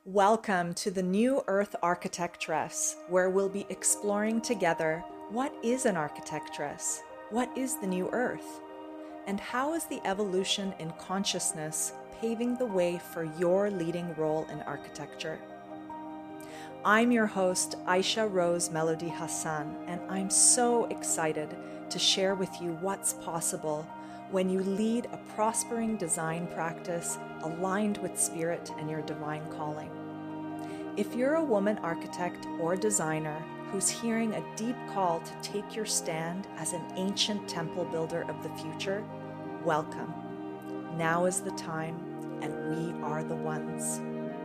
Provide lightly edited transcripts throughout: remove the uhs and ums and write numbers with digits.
Welcome to the New Earth Architectress, where we'll be exploring together what is an architectress, what is the New Earth, and how is the evolution in consciousness paving the way for your leading role in architecture. I'm your host, Aisha Rose Melody Hassan, and I'm so excited to share with you what's possible when you lead a prospering design practice aligned with spirit and your divine calling. If you're a woman architect or designer who's hearing a deep call to take your stand as an ancient temple builder of the future, welcome. Now is the time, and we are the ones.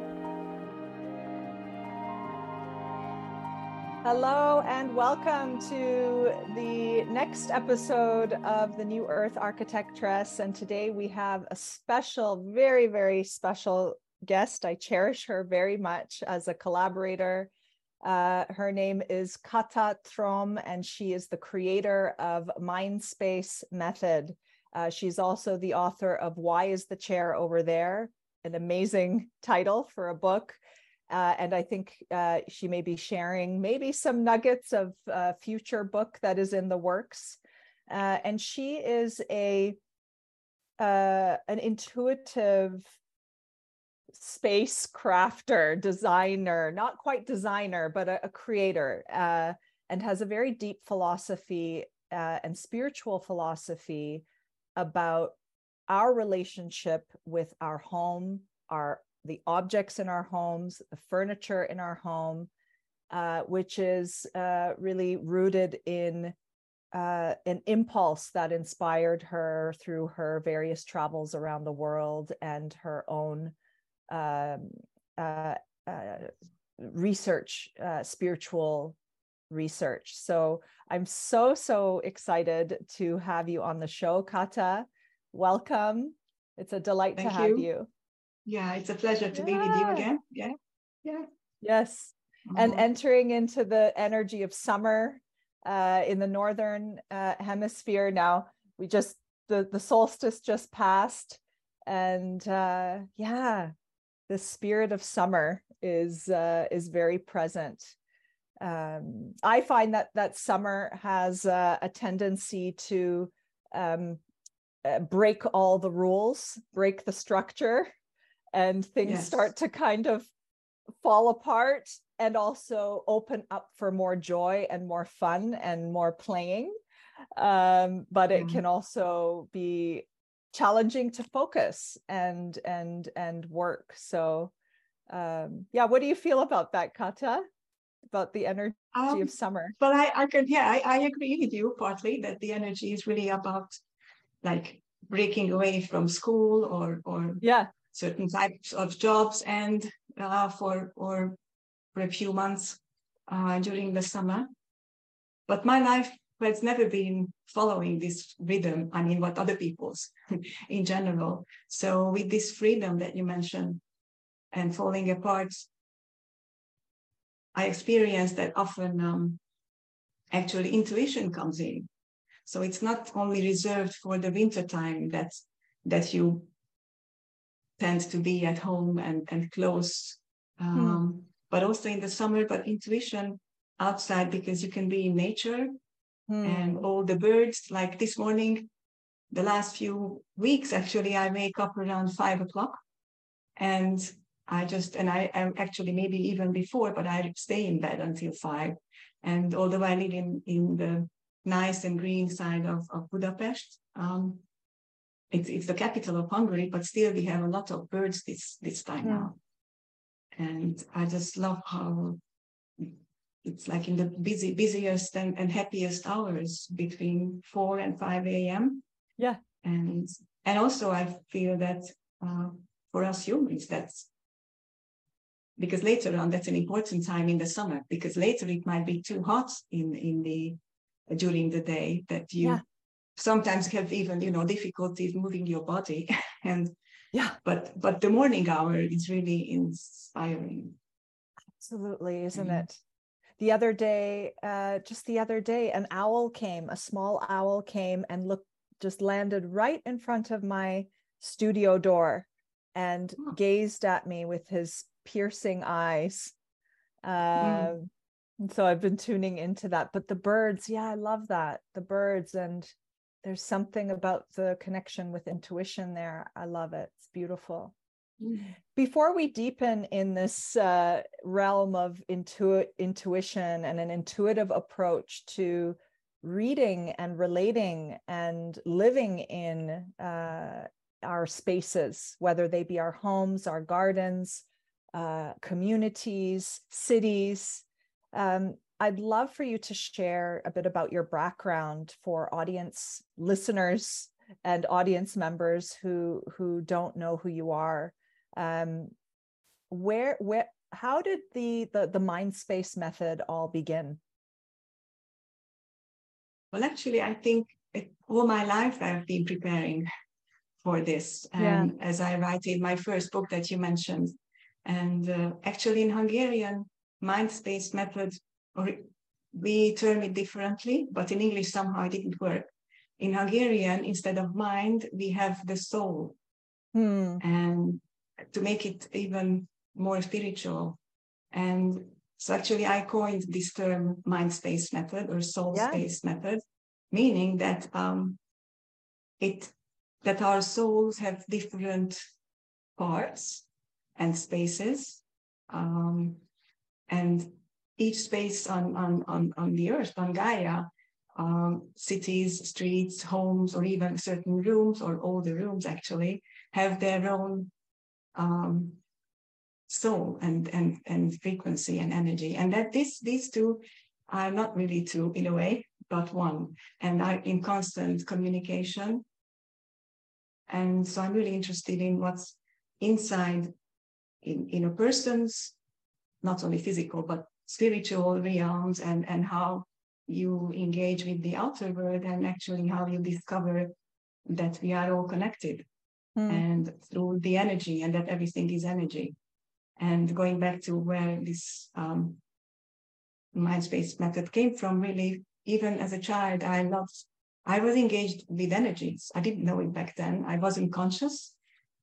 Hello and welcome to the next episode of the New Earth Architectress. And today we have a special, very, very special guest. I cherish her very much as a collaborator. Her name is Kata Trom, and she is the creator of Mindspace Method. She's also the author of Why is the Chair Over There? An amazing title for a book. And I think she may be sharing maybe some nuggets of a future book that is in the works. And she is an intuitive space crafter, designer, not quite designer, but a creator, and has a very deep philosophy and spiritual philosophy about our relationship with our home, the objects in our homes, the furniture in our home, which is really rooted in an impulse that inspired her through her various travels around the world and her own research, spiritual research. So I'm so excited to have you on the show, Kata. Welcome. It's a delight to have you. Yeah, it's a pleasure to be with you again. Yeah. Yes. And entering into the energy of summer in the northern hemisphere now. We just the solstice just passed, and the spirit of summer is very present. I find that summer has a tendency to break all the rules, break the structure, and things start to kind of fall apart, and also open up for more joy and more fun and more playing. But it can also be challenging to focus and work. So what do you feel about that, Kata? About the energy of summer? But I agree with you partly that the energy is really about like breaking away from school or certain types of jobs, and for a few months during the summer. But my life has never been following this rhythm. I mean, what other people's in general. So with this freedom that you mentioned and falling apart, I experience that often actually intuition comes in. So it's not only reserved for the winter time that you tend to be at home and close, but also in the summer, but intuition outside, because you can be in nature and all the birds. Like this morning, the last few weeks, actually, I wake up around 5 o'clock, and I am actually maybe even before, but I stay in bed until 5. And although I live in the nice and green side of Budapest, it's the capital of Hungary, but still we have a lot of birds this time now. And I just love how it's like in the busiest and happiest hours between 4 and 5 a.m. Yeah. And also I feel that for us humans, that's because later on, that's an important time in the summer, because later it might be too hot during the day that you sometimes have even, difficulties moving your body. But the morning hour is really inspiring. Absolutely, isn't it? Just the other day, a small owl came and just landed right in front of my studio door and gazed at me with his piercing eyes. Mm. And so I've been tuning into that. But the birds, yeah, I love that. The birds, and there's something about the connection with intuition there. I love it. It's beautiful. Mm. Before we deepen in this realm of intuition and an intuitive approach to reading and relating and living in our spaces, whether they be our homes, our gardens, communities, cities, I'd love for you to share a bit about your background for audience listeners and audience members who don't know who you are. Where how did the mind space method all begin? Well, actually, I think all my life I've been preparing for this. Yeah. And as I write in my first book that you mentioned, and actually in Hungarian, mind space method, or we term it differently, but in English somehow it didn't work. In Hungarian, instead of mind, we have the soul. And to make it even more spiritual. And so actually I coined this term mind space method or soul space method, meaning that that our souls have different parts and spaces, and each space on the earth, on Gaia, cities, streets, homes, or even certain rooms, or all the rooms actually, have their own soul and frequency and energy, and that these two are not really two in a way, but one, and are in constant communication. And so I'm really interested in what's inside in a person's, not only physical, but spiritual realms, and how you engage with the outer world, and actually how you discover that we are all connected and through the energy, and that everything is energy. And going back to where this mind space method came from, really, even as a child, I was engaged with energies. I didn't know it back then. I wasn't conscious.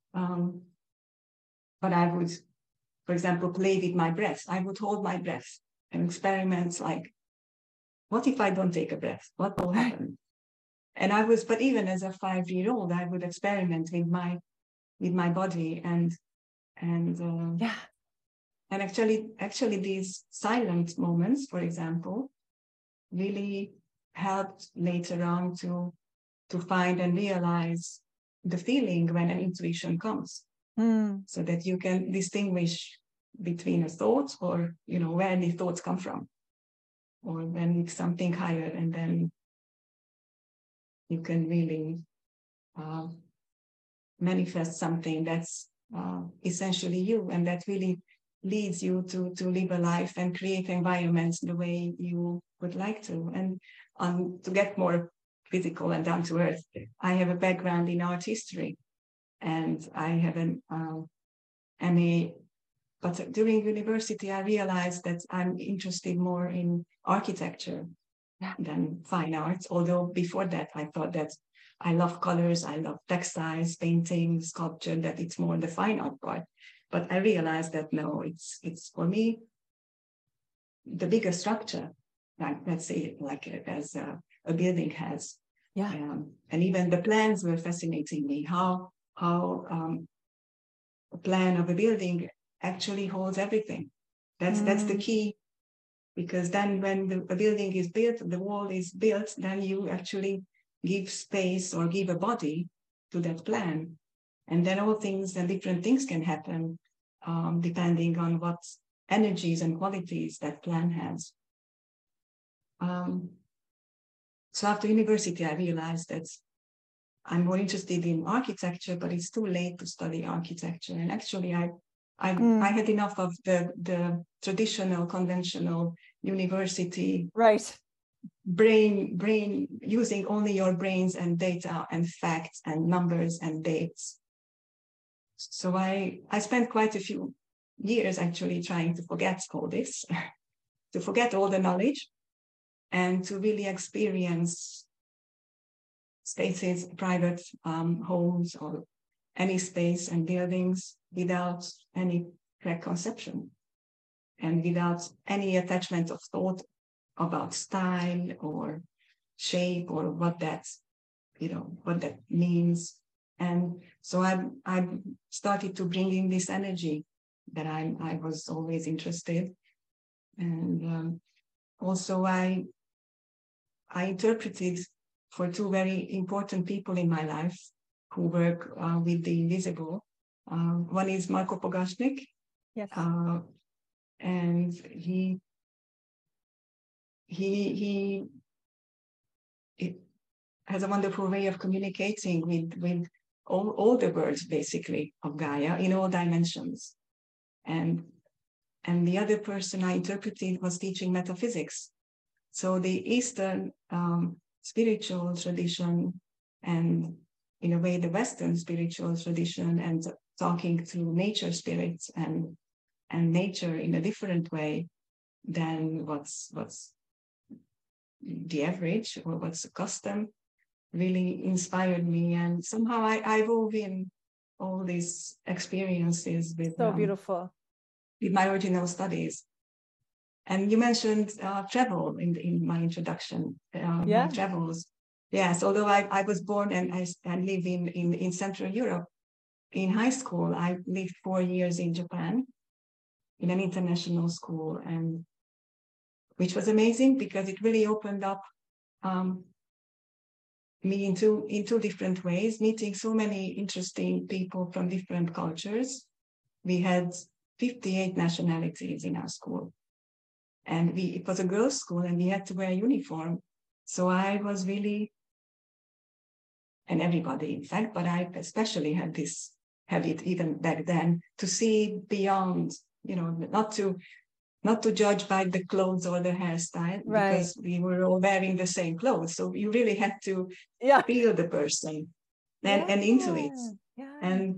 But I would, for example, play with my breath. I would hold my breath and experiments like, what if I don't take a breath? What will happen? And but even as a 5-year-old, I would experiment with my body, and actually these silent moments, for example, really helped later on to find and realize the feeling when an intuition comes, so that you can distinguish between a thought, or where the thoughts come from, or when it's something higher, and then you can really manifest something that's essentially you, and that really leads you to live a life and create environments the way you would like to. And to get more physical and down to earth, I have a background in art history, and I have an MA. But during university, I realized that I'm interested more in architecture than fine arts. Although before that, I thought that I love colors, I love textiles, painting, sculpture, that it's more the fine art part. But I realized that no, it's for me, the bigger structure, like let's say like as a building has. And even the plans were fascinating me, how a plan of a building actually holds everything. That's the key, because then when a building is built, the wall is built, then you actually give space or give a body to that plan. And then all things and different things can happen depending on what energies and qualities that plan has. So after university, I realized that I'm more interested in architecture, but it's too late to study architecture. And actually, I had enough of the traditional, conventional university brain using only your brains and data and facts and numbers and dates. So I spent quite a few years actually trying to forget all this, to forget all the knowledge, and to really experience spaces, private homes, or any space and buildings without any preconception and without any attachment of thought about style or shape or what that, what that means. And so I started to bring in this energy that I was always interested. And also I interpreted for two very important people in my life who work with the invisible. One is Marco Pogasznik. Yes. And he has a wonderful way of communicating with all the worlds, basically, of Gaia in all dimensions. And the other person I interpreted was teaching metaphysics. So the Eastern spiritual tradition and, in a way, the Western spiritual tradition, and talking to nature spirits and nature in a different way than what's the average or what's the custom, really inspired me. And somehow I wove in all these experiences with so beautiful with my original studies. And you mentioned travel in my introduction. My travels. Yes, although I was born and I live in Central Europe. In high school, I lived 4 years in Japan in an international school, and which was amazing because it really opened up me in two different ways, meeting so many interesting people from different cultures. We had 58 nationalities in our school. And it was a girls' school, and we had to wear a uniform. So I was really, and everybody, in fact, but I especially had this habit even back then to see beyond, not to judge by the clothes or the hairstyle, right, because we were all wearing the same clothes. So you really had to feel the person and into it. Yeah.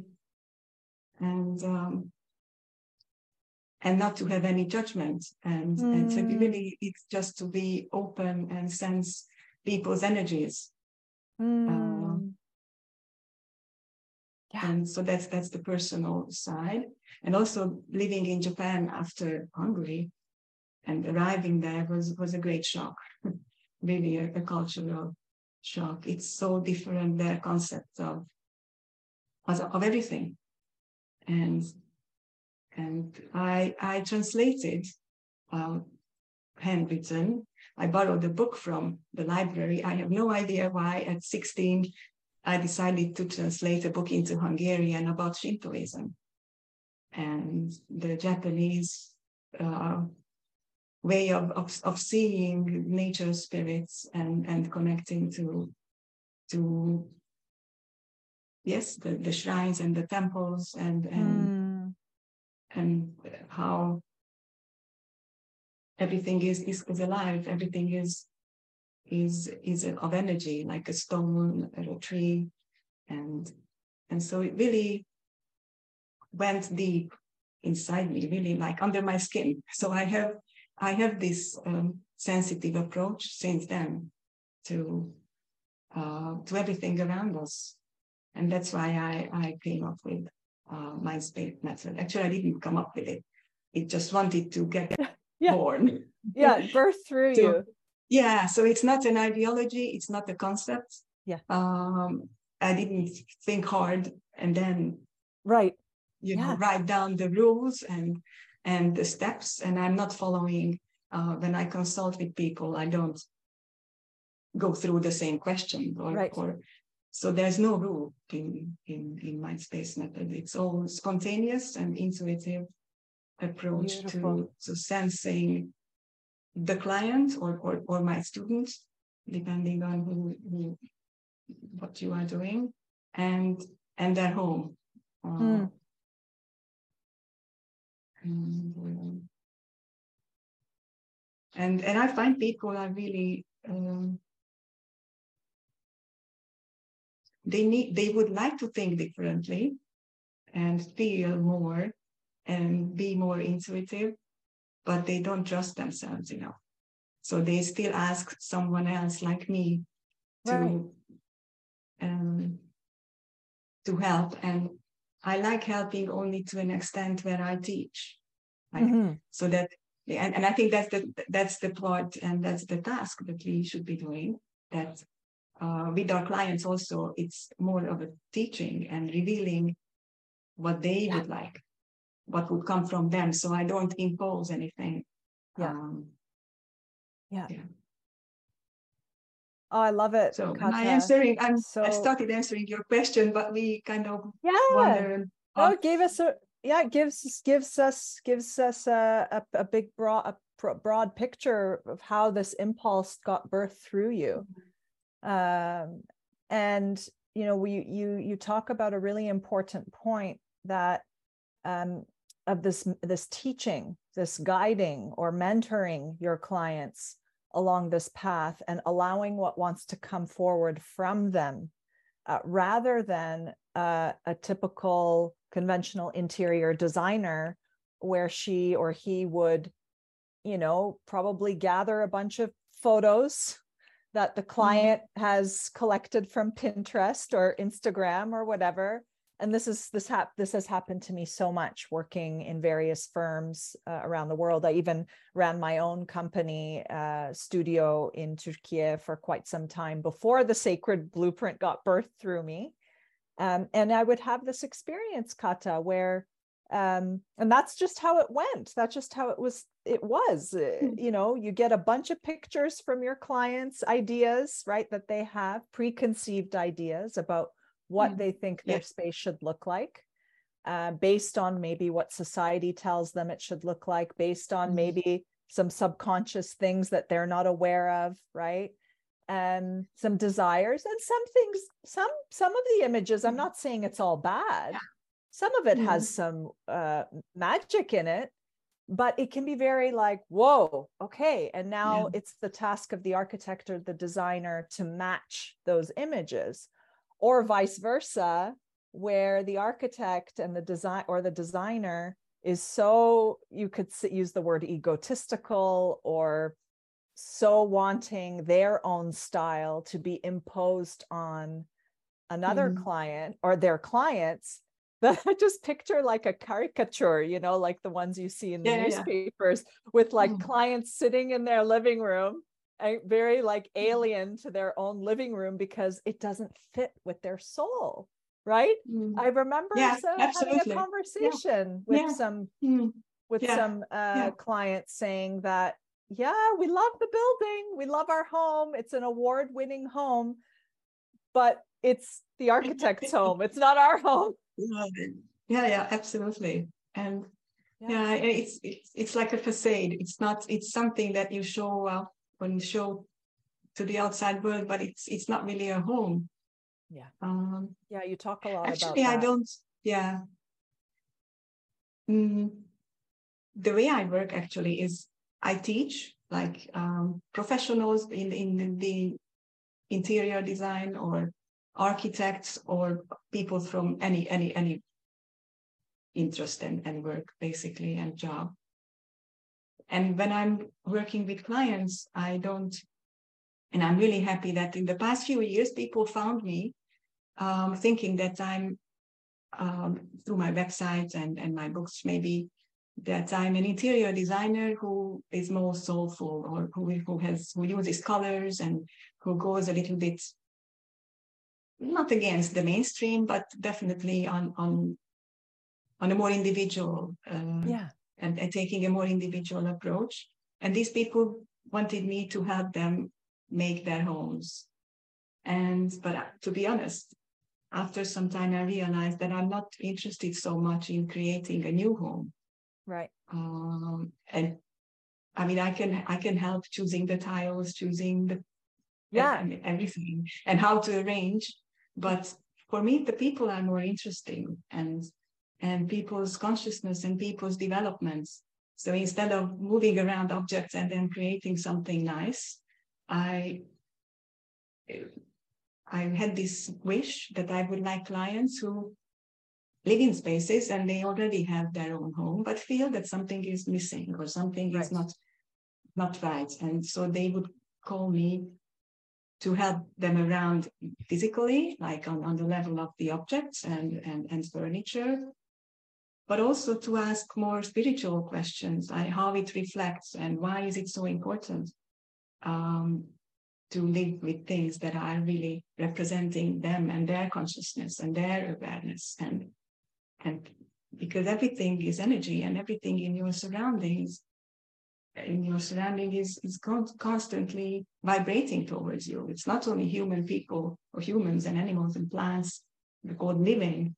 And not to have any judgment. And so really, it's just to be open and sense people's energies. And so that's the personal side. And also living in Japan after Hungary and arriving there was a great shock, really a cultural shock. It's so different, their concept of everything. And I translated handwritten. I borrowed a book from the library. I have no idea why at 16 I decided to translate a book into Hungarian about Shintoism and the Japanese way of seeing nature spirits and connecting to yes, the shrines and the temples and how everything is alive. Everything is of energy, like a stone or a tree, and so it really went deep inside me, really like under my skin. So I have this sensitive approach since then to everything around us, and that's why I came up with Mind Space method. Actually, I didn't come up with it. It just wanted to get born. Birth through you. Yeah, so it's not an ideology, it's not a concept. Yeah. I didn't think hard and then write down the rules and the steps. And I'm not following when I consult with people, I don't go through the same question or so there's no rule in Mind Space method. It's all spontaneous and intuitive approach to sensing the client or my students, depending on who what you are doing, and their home. And I find people are really they would like to think differently and feel more and be more intuitive, but they don't trust themselves enough. So they still ask someone else like me to help. I like helping only to an extent where I teach. Like, so that, and I think that's the part and that's the task that we should be doing. That with our clients also, it's more of a teaching and revealing what they would like, what would come from them. So I don't impose anything. Yeah. Oh, I love it. So Kata. I started answering your question, but we kind of wandered. No, it gave us gives us a big broad picture of how this impulse got birthed through you. And you talk about a really important point that of this teaching, this guiding or mentoring your clients along this path and allowing what wants to come forward from them, rather than a typical conventional interior designer where she or he would, probably gather a bunch of photos that the client has collected from Pinterest or Instagram or whatever. And this has happened to me so much working in various firms around the world. I even ran my own company studio in Turkey for quite some time before the Sacred Blueprint got birthed through me. And I would have this experience, Kata, where, and that's just how it went. That's just how it was. You get a bunch of pictures from your clients' ideas, right? That they have preconceived ideas about what they think their space should look like, based on maybe what society tells them it should look like, based on maybe some subconscious things that they're not aware of, right? Some desires and some things, some of the images, I'm not saying it's all bad. Some of it has some magic in it, but it can be very like, whoa, okay. And now it's the task of the architect or the designer to match those images. Or vice versa, where the architect and the designer is so, you could use the word egotistical, or so wanting their own style to be imposed on another client or their clients, that I just picture like a caricature, like the ones you see in the newspapers with like clients sitting in their living room, very like alien to their own living room because it doesn't fit with their soul, right? I remember having a conversation with some clients saying that, we love the building, we love our home, it's an award-winning home, but it's the architect's home, it's not our home. Absolutely. And it's like a facade. It's something that you show when you show to the outside world, but it's not really a home. You talk a lot actually about that. I don't the way I work actually is I teach like professionals in the interior design, or architects, or people from any interest and work basically, and job. And when I'm working with clients, and I'm really happy that in the past few years, people found me thinking that I'm, through my website and my books maybe, that I'm an interior designer who is more soulful, or who uses colors and who goes a little bit, not against the mainstream, but definitely on a more individual, and taking a more individual approach. And these people wanted me to help them make their homes. But to be honest, after some time, I realized that I'm not interested so much in creating a new home. Right. And I mean, I can help choosing the tiles, choosing the everything, and how to arrange. But for me, the people are more interesting, and people's consciousness and people's developments. So instead of moving around objects and then creating something nice, I had this wish that I would like clients who live in spaces and they already have their own home, but feel that something is missing or something is not right. And so they would call me to help them around physically, like on the level of the objects and furniture, but also to ask more spiritual questions, like how it reflects and why is it so important to live with things that are really representing them and their consciousness and their awareness, and because everything is energy, and everything in your surroundings is constantly vibrating towards you. It's not only human people or humans and animals and plants, they're called living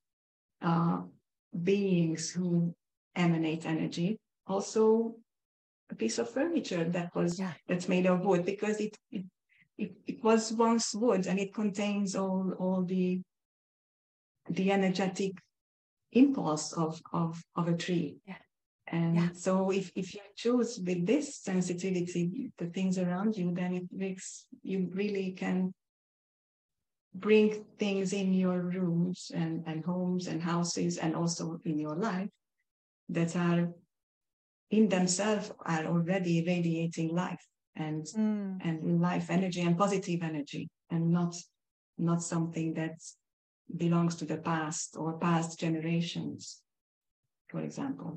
beings who emanate energy. Also a piece of furniture that's made of wood, because it was once wood, and it contains all the energetic impulse of a tree. And so if you choose with this sensitivity the things around you, then it makes you really can bring things in your rooms and homes and houses, and also in your life, that are in themselves are already radiating life and life energy and positive energy, and not something that belongs to the past or past generations, for example.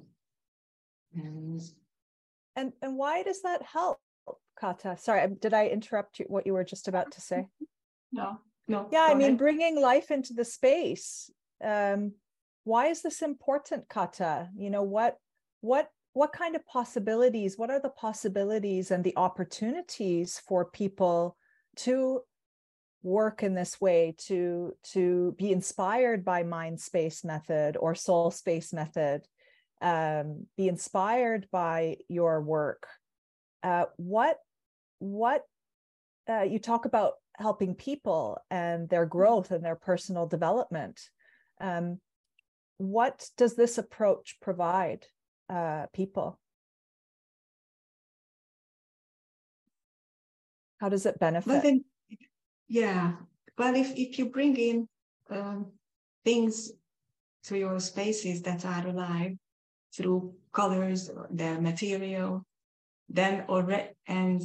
And why does that help, Kata? Sorry, did I interrupt you? What you were just about to say? No. Yeah, I mean, bringing life into the space. Why is this important, Kata? You know, what kind of possibilities? What are the possibilities and the opportunities for people to work in this way, to be inspired by mind space method or soul space method? Be inspired by your work. What you talk about helping people and their growth and their personal development. What does this approach provide people? How does it benefit? Well, if you bring in things to your spaces that are alive, through colors, their material, then and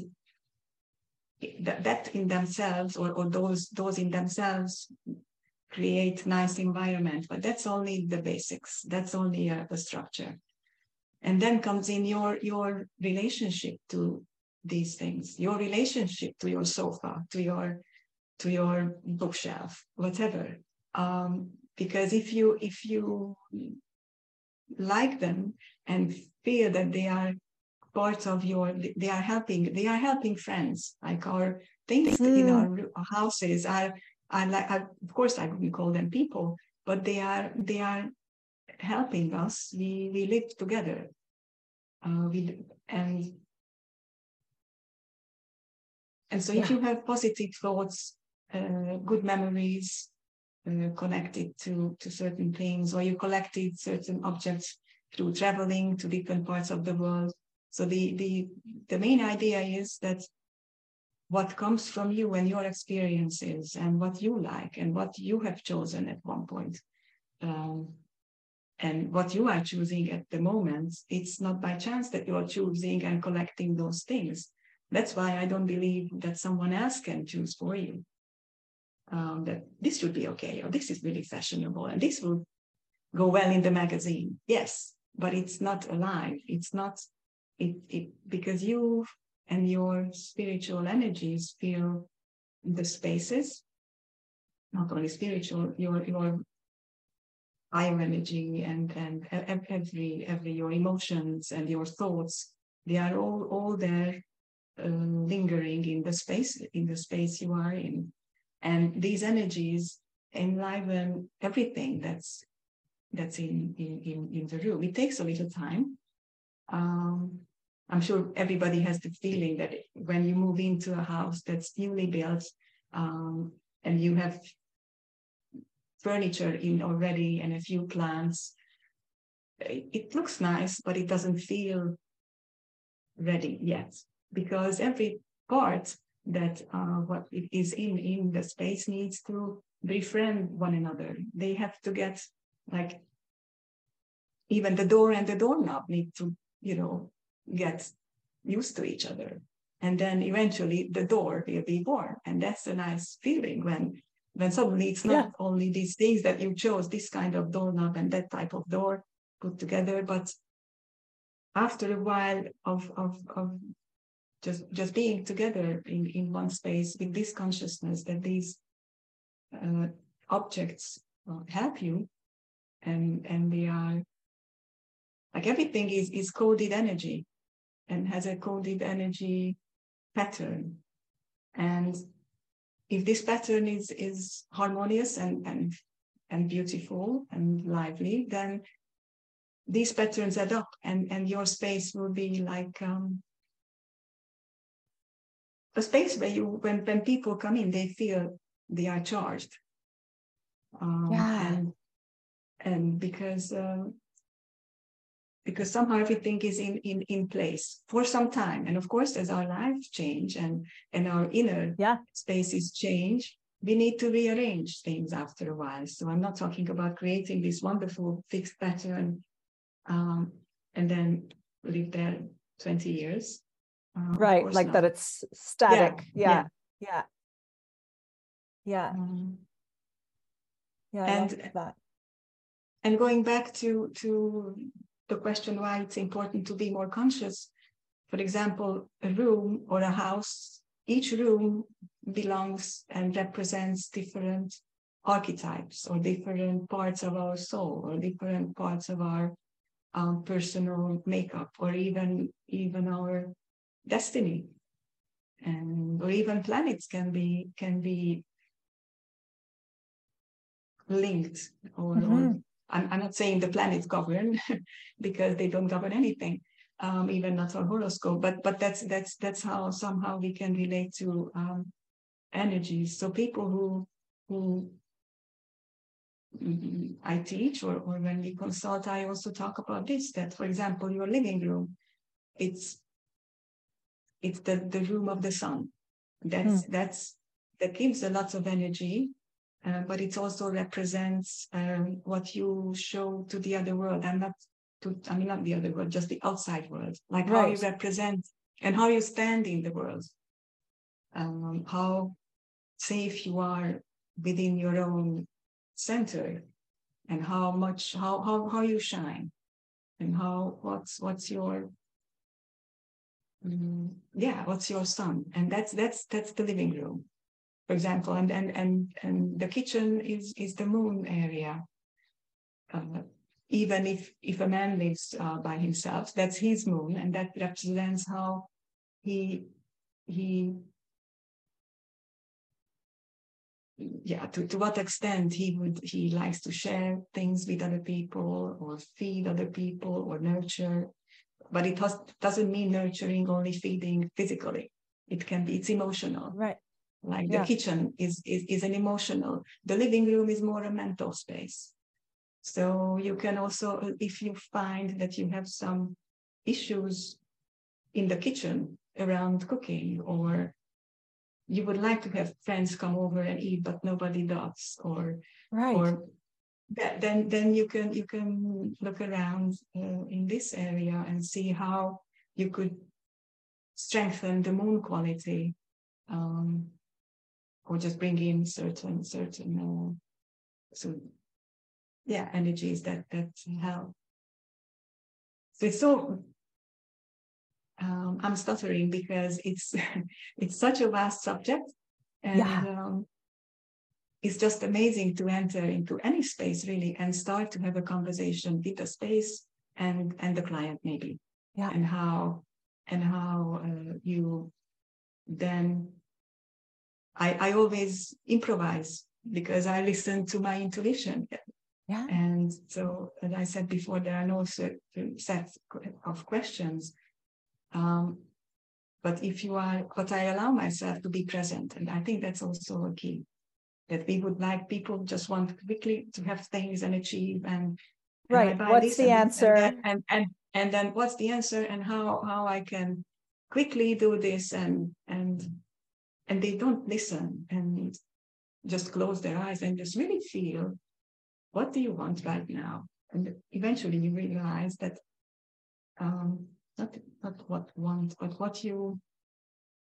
that in themselves, or those in themselves, create nice environment. But that's only the basics. That's only a structure. And then comes in your relationship to these things, your relationship to your sofa, to your bookshelf, whatever. Because if you like them and feel that they are part of they are helping friends, like our things in our houses are like, of course I wouldn't call them people, but they are helping us. We live together, and so if you have positive thoughts, good memories, connected to certain things, or you collected certain objects through traveling to different parts of the world. So the main idea is that what comes from you and your experiences and what you like and what you have chosen at one point, and what you are choosing at the moment, it's not by chance that you are choosing and collecting those things. That's why I don't believe that someone else can choose for you. That this should be okay, or this is really fashionable, and this will go well in the magazine. Yes, but it's not alive. It's not because you and your spiritual energies feel the spaces, not only spiritual, your higher energy and every your emotions and your thoughts, they are all there, lingering in the space you are in. And these energies enliven everything that's in the room. It takes a little time. I'm sure everybody has the feeling that when you move into a house that's newly built, and you have furniture in already and a few plants, it looks nice, but it doesn't feel ready yet, because every part that what it is in the space needs to befriend one another. They have to get, like, even the door and the doorknob need to get used to each other. And then eventually the door will be born. And that's a nice feeling when suddenly it's not only these things that you chose, this kind of doorknob and that type of door put together, but after a while of just being together in one space with this consciousness that these objects help you, and they are like everything is coded energy and has a coded energy pattern. And if this pattern is harmonious and beautiful and lively, then these patterns add up, and your space will be like a space where when people come in, they feel they are charged. And because somehow everything is in place for some time. And of course, as our lives change and our inner spaces change, we need to rearrange things after a while. So I'm not talking about creating this wonderful fixed pattern and then live there 20 years. Right, like not. That it's static. Yeah. I love that. And going back to the question why it's important to be more conscious, for example, a room or a house, each room belongs and represents different archetypes or different parts of our soul or different parts of our personal makeup, or even our destiny, or even planets can be linked, or I'm not saying the planets govern because they don't govern anything, even not our horoscope, but that's how somehow we can relate to energies. So people who I teach or when we consult, I also talk about this, that for example, your living room, it's the room of the sun. That gives a lot of energy, but it also represents what you show to the other world. Not the other world, just the outside world, like how you represent and how you stand in the world, how safe you are within your own center, and how you shine, and what's your what's your sun. And that's the living room, for example. And the kitchen is the moon area. Even if a man lives by himself, that's his moon, and that represents how he to what extent he likes to share things with other people, or feed other people, or nurture. But it doesn't mean nurturing only feeding physically. It's emotional. Right. Like the kitchen is an emotional. The living room is more a mental space. So you can also, if you find that you have some issues in the kitchen around cooking, or you would like to have friends come over and eat, but nobody does, or then you can look around in this area and see how you could strengthen the moon quality, or just bring in certain energies that help. So it's so I'm stuttering because it's it's such a vast subject, and it's just amazing to enter into any space really and start to have a conversation with the space and the client maybe, and how you then. I always improvise because I listen to my intuition. And so, as I said before, there are no certain sets of questions. But I allow myself to be present. And I think that's also a key, that we would like people just want quickly to have things and achieve. And what's the answer? And then what's the answer, and how I can quickly do this, and they don't listen and just close their eyes and just really feel, what do you want right now? And eventually you realize that not what want, but what you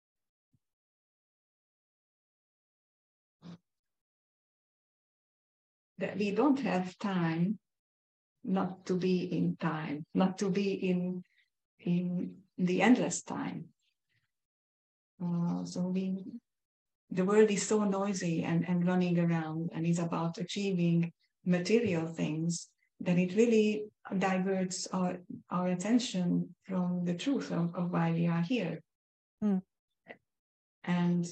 that we don't have time not to be in time, not to be in the endless time. The world is so noisy and running around and is about achieving material things that it really diverts our attention from the truth of why we are here. And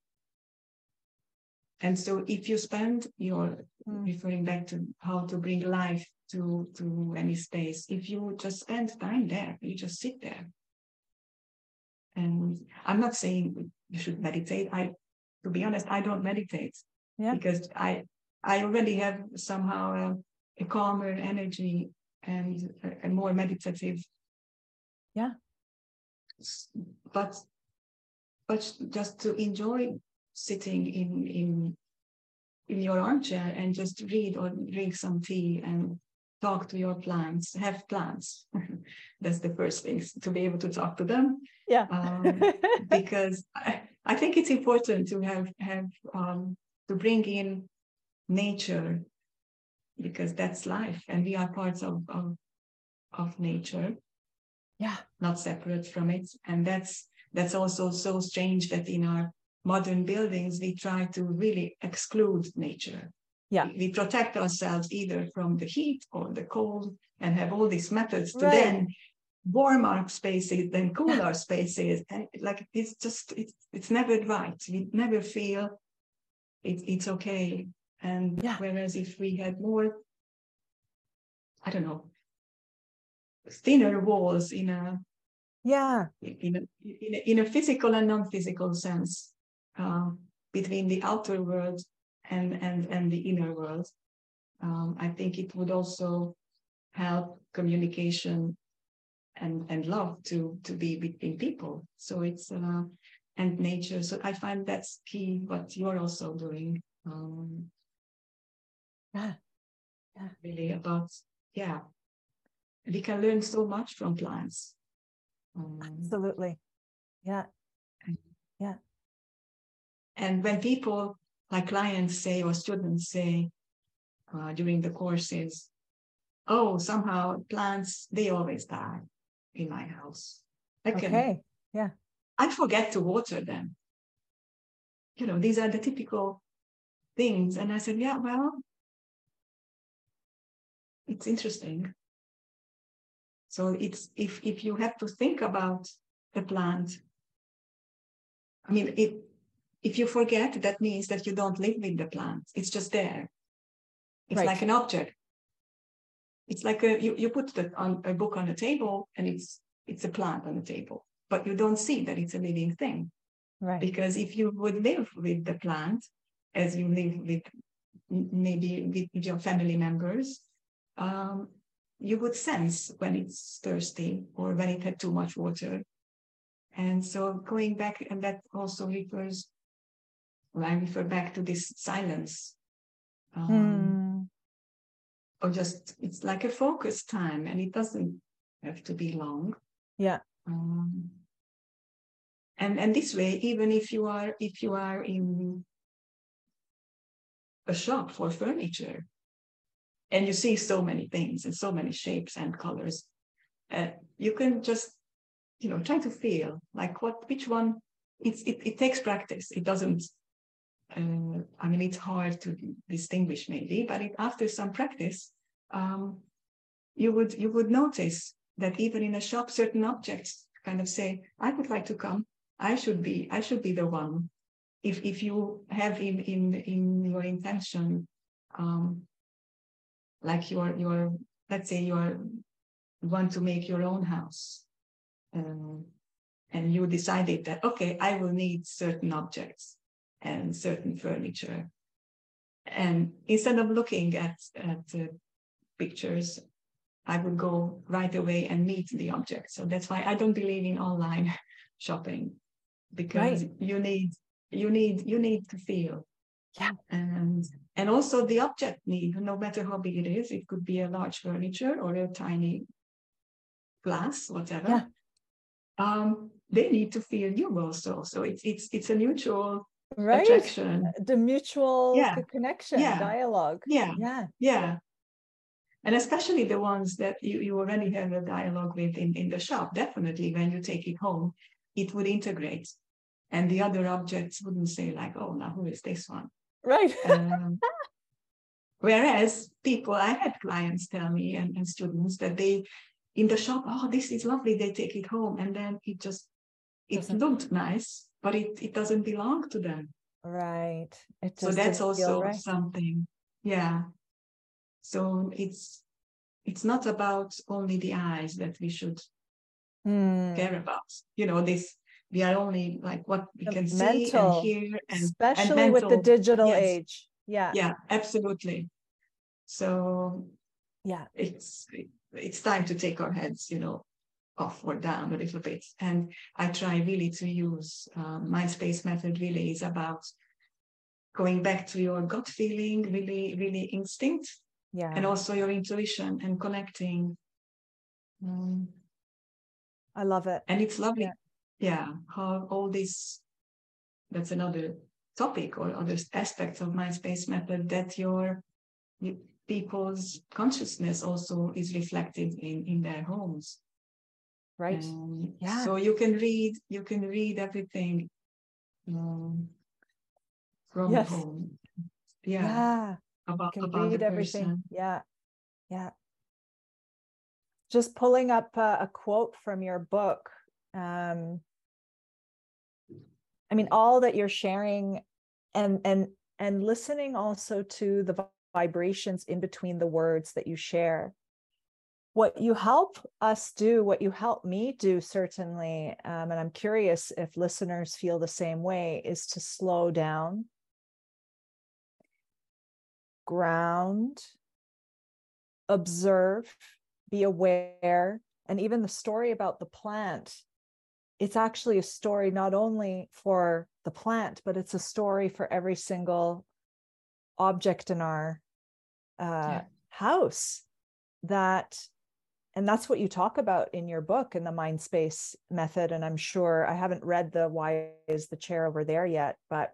so if you spend your, referring back to how to bring life to any space, if you just spend time there, you just sit there. And I'm not saying you should meditate. To be honest, I don't meditate because I already have somehow a calmer energy and a more meditative. Yeah. But just to enjoy sitting in your armchair and just read or drink some tea and talk to your plants, have plants. That's the first thing, to be able to talk to them. Yeah. Because I think it's important to have to bring in nature, because that's life and we are parts of nature. Yeah. Not separate from it. And that's also so strange that in our modern buildings, we try to really exclude nature. Yeah. We protect ourselves either from the heat or the cold and have all these methods to then warm our spaces, then cool our spaces. And like, it's never right. We never feel it's okay. And whereas if we had more, I don't know, thinner walls in a physical and non-physical sense, between the outer world and the inner world, I think it would also help communication and love to be between people. So it's and nature. So I find that's key. What you're also doing. Really about we can learn so much from plants. Absolutely. Yeah. And when people, like clients say or students say during the courses, oh, somehow plants, they always die in my house. I forget to water them. These are the typical things. And I said, yeah, well, it's interesting. So it's if you have to think about the plant, I mean, if you forget, that means that you don't live with the plant. It's just there. It's like an object. It's like you put a book on a table and it's a plant on the table, but you don't see that it's a living thing. Right. Because if you would live with the plant as you live with maybe with your family members, you would sense when it's thirsty or when it had too much water. And so going back, and that also I refer back to this silence. Or just, it's like a focus time, and it doesn't have to be long. Yeah. And this way, even if you are in a shop for furniture, and you see so many things and so many shapes and colors, you can just try to feel like which one. It takes practice. It doesn't. I mean, it's hard to distinguish maybe, but after some practice, you would notice that even in a shop, certain objects kind of say, "I would like to come. I should be the one." If you have in your intention, like your let's say you want to make your own house, and you decided that, okay, I will need certain objects and certain furniture. And instead of looking at pictures, I would go right away and meet the object. So that's why I don't believe in online shopping, because you need to feel. Yeah. And also the object need, no matter how big it is, it could be a large furniture or a tiny glass, whatever. They need to feel you also. So it's a mutual Right. attraction. The mutual Yeah, connection, yeah, dialogue. yeah, Yeah. yeah. And especially the ones that you already have a dialogue with in the shop, definitely when you take it home, it would integrate. And the other objects wouldn't say like, oh, now who is this one? Right. Um, Whereas I had clients tell me and students that they, in the shop, oh, this is lovely, they take it home. And then it Doesn't, looked nice, but it doesn't belong to them. right. It So just that's didn't feel also right. something. Yeah. So it's not about only the eyes that we should care about. We are only like what we can see and Mental, hear and especially with the mental. digital Yes. age. Yeah. Yeah, absolutely. So Yeah. it's time to take our heads, off or down a little bit. And I try really to use mind space method. Really is about going back to your gut feeling, really, really instinct, and Yeah. also your intuition and connecting. I love it. And it's lovely, Yeah. yeah, how all this. That's another topic or other aspects of mind space method that your people's consciousness also is reflected in their homes. Right. Yeah. So you can read everything from Yes. home. Yeah. Yeah. You can About the read everything. person. Yeah. Yeah. Just pulling up a quote from your book. I mean, all that you're sharing and listening also to the vibrations in between the words that you share. What you help us do, what you help me do, certainly, and I'm curious if listeners feel the same way, is to slow down, ground, observe, be aware. And even the story about the plant, it's actually a story not only for the plant, but it's a story for every single object in our house. And that's what you talk about in your book in the mind space method. And I'm sure I haven't read the Why is the Chair over there yet, but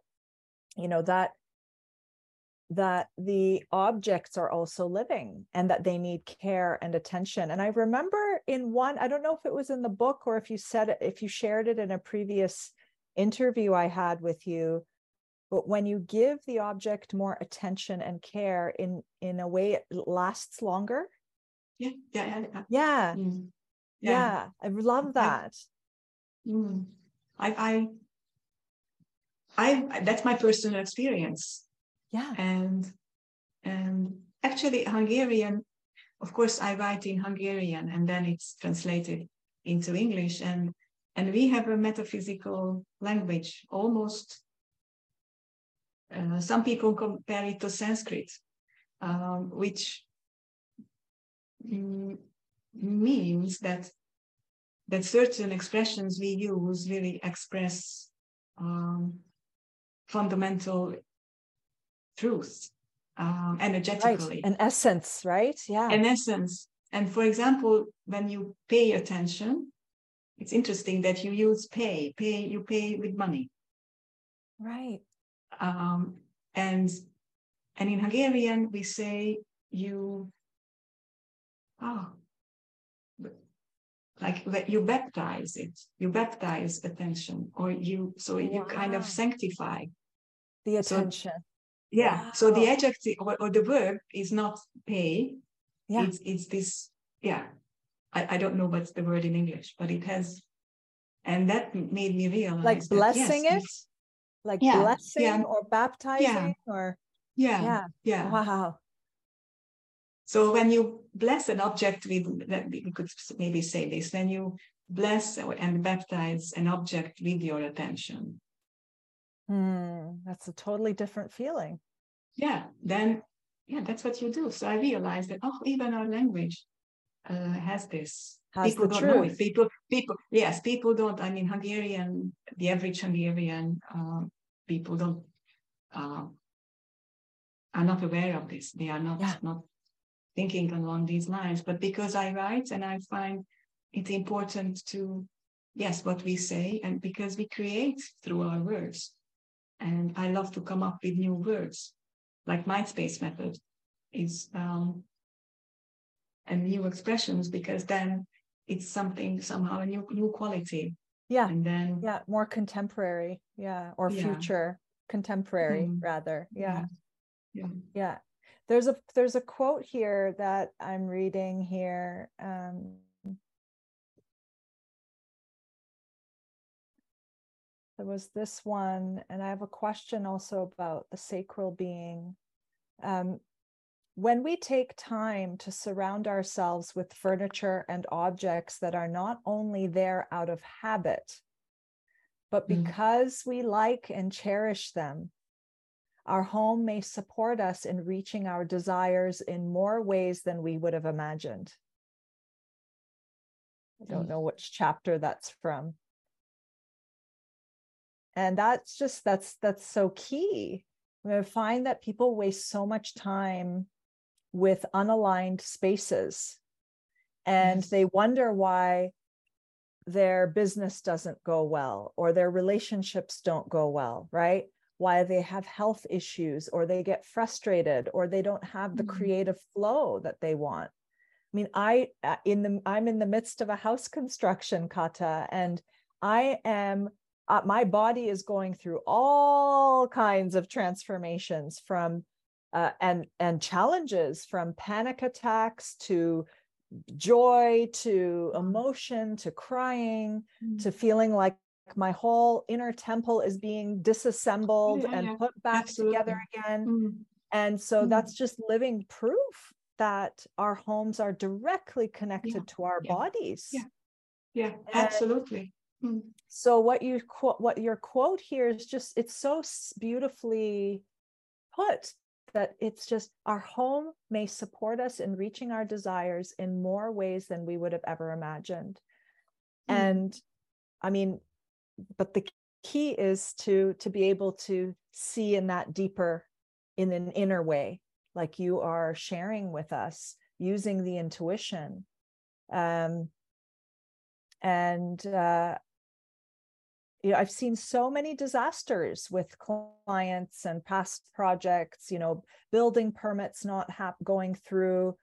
that the objects are also living and that they need care and attention. And I remember in one, I don't know if it was in the book or if you shared it in a previous interview I had with you, but when you give the object more attention and care in a way, it lasts longer. Yeah. Yeah. I love that. I that's my personal experience. Yeah. And actually Hungarian, of course, I write in Hungarian and then it's translated into English, and we have a metaphysical language almost. Some people compare it to Sanskrit, which means that certain expressions we use really express fundamental truth energetically. Right. An essence, right? Yeah. An essence. And for example, when you pay attention, it's interesting that you use you pay with money. Right. And in Hungarian, we say like you baptize it, you baptize attention, or you kind of sanctify the attention. Yeah. Wow. So the adjective or the verb is not pay. Yeah. It's this. Yeah. I don't know what's the word in English, but it has, and that made me realize like blessing that, yes, like blessing or baptizing or yeah. Wow. So when you bless an object with, we could maybe say this, when you bless and baptize an object with your attention. That's a totally different feeling. Yeah, then, that's what you do. So I realized that, even our language has this. People don't know it. People don't. I mean, Hungarian, the average Hungarian people don't are not aware of this. They are not thinking along these lines. But because I write and I find it's important to, what we say, and because we create through our words. And I love to come up with new words, like Mindspace method is and new expressions, because then it's something somehow a new quality. Yeah. And then more contemporary. Yeah. Or future contemporary rather. Yeah. Yeah. There's a quote here that I'm reading here. There was this one, and I have a question also about the sacral being. When we take time to surround ourselves with furniture and objects that are not only there out of habit, but because we like and cherish them, our home may support us in reaching our desires in more ways than we would have imagined. I don't know which chapter that's from. And that's so key. I find that people waste so much time with unaligned spaces, and they wonder why their business doesn't go well, or their relationships don't go well, right? Why they have health issues, or they get frustrated, or they don't have the creative flow that they want. I mean, I'm in the midst of a house construction, Kata, and I am my body is going through all kinds of transformations from and challenges, from panic attacks to joy to emotion to crying to feeling like my whole inner temple is being disassembled and put back together again. And so that's just living proof that our homes are directly connected to our bodies. Absolutely. So what your quote here is just, it's so beautifully put, that it's just our home may support us in reaching our desires in more ways than we would have ever imagined. And I mean, but the key is to be able to see in that deeper, in an inner way, like you are sharing with us, using the intuition. I've seen so many disasters with clients and past projects, building permits not going through,